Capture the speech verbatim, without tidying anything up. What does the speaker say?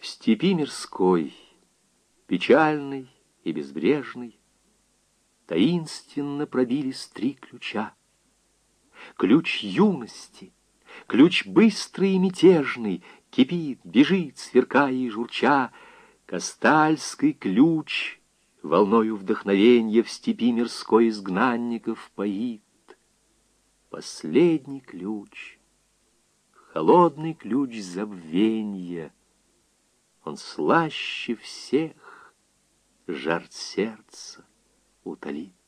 В степи мирской, печальной и безбрежной, таинственно пробились три ключа. Ключ юности, ключ быстрый и мятежный, кипит, бежит, сверкая и журча. Кастальский ключ волною вдохновенья в степи мирской изгнанников поит. Последний ключ, холодный ключ забвенья, он слаще всех жар сердца утолит.